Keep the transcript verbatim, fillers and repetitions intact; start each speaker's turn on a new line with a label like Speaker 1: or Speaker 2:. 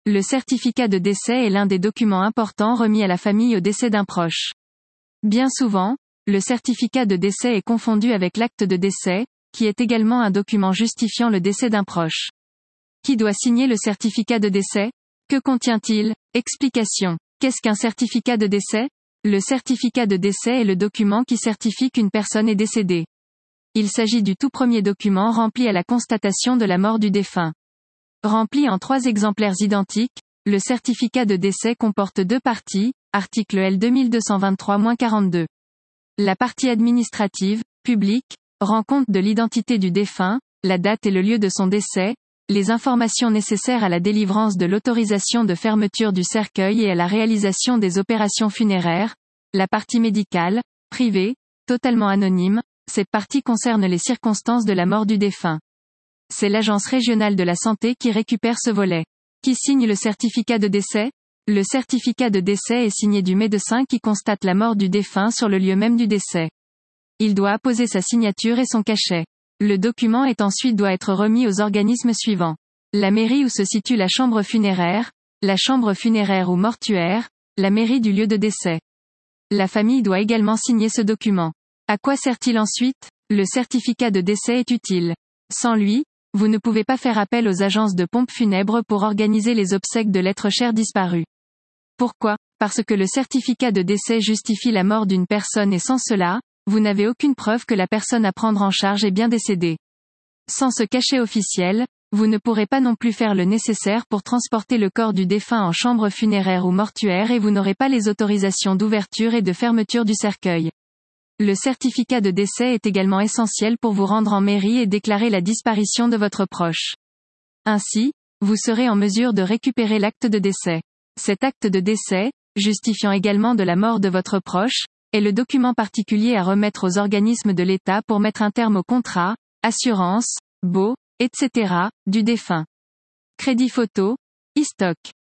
Speaker 1: Le certificat de décès est l'un des documents importants remis à la famille au décès d'un proche. Bien souvent, le certificat de décès est confondu avec l'acte de décès, qui est également un document justifiant le décès d'un proche. Qui doit signer le certificat de décès? Que contient-il? Explication. Qu'est-ce qu'un certificat de décès? Le certificat de décès est le document qui certifie qu'une personne est décédée. Il s'agit du tout premier document rempli à la constatation de la mort du défunt. Rempli en trois exemplaires identiques, le certificat de décès comporte deux parties, article L deux mille deux cent vingt-trois tiret quarante-deux. La partie administrative, publique, rend compte de l'identité du défunt, la date et le lieu de son décès, les informations nécessaires à la délivrance de l'autorisation de fermeture du cercueil et à la réalisation des opérations funéraires. La partie médicale, privée, totalement anonyme, cette partie concerne les circonstances de la mort du défunt. C'est l'Agence régionale de la santé qui récupère ce volet. Qui signe le certificat de décès? Le certificat de décès est signé du médecin qui constate la mort du défunt sur le lieu même du décès. Il doit apposer sa signature et son cachet. Le document est ensuite doit être remis aux organismes suivants. La mairie où se situe la chambre funéraire, la chambre funéraire ou mortuaire, la mairie du lieu de décès. La famille doit également signer ce document. À quoi sert-il ensuite? Le certificat de décès est utile. Sans lui, vous ne pouvez pas faire appel aux agences de pompes funèbres pour organiser les obsèques de l'être cher disparu. Pourquoi? Parce que le certificat de décès justifie la mort d'une personne et sans cela, vous n'avez aucune preuve que la personne à prendre en charge est bien décédée. Sans ce cachet officiel, vous ne pourrez pas non plus faire le nécessaire pour transporter le corps du défunt en chambre funéraire ou mortuaire et vous n'aurez pas les autorisations d'ouverture et de fermeture du cercueil. Le certificat de décès est également essentiel pour vous rendre en mairie et déclarer la disparition de votre proche. Ainsi, vous serez en mesure de récupérer l'acte de décès. Cet acte de décès, justifiant également de la mort de votre proche, est le document particulier à remettre aux organismes de l'État pour mettre un terme au contrat, assurance, baux, et cetera, du défunt. Crédit photo, e-stock.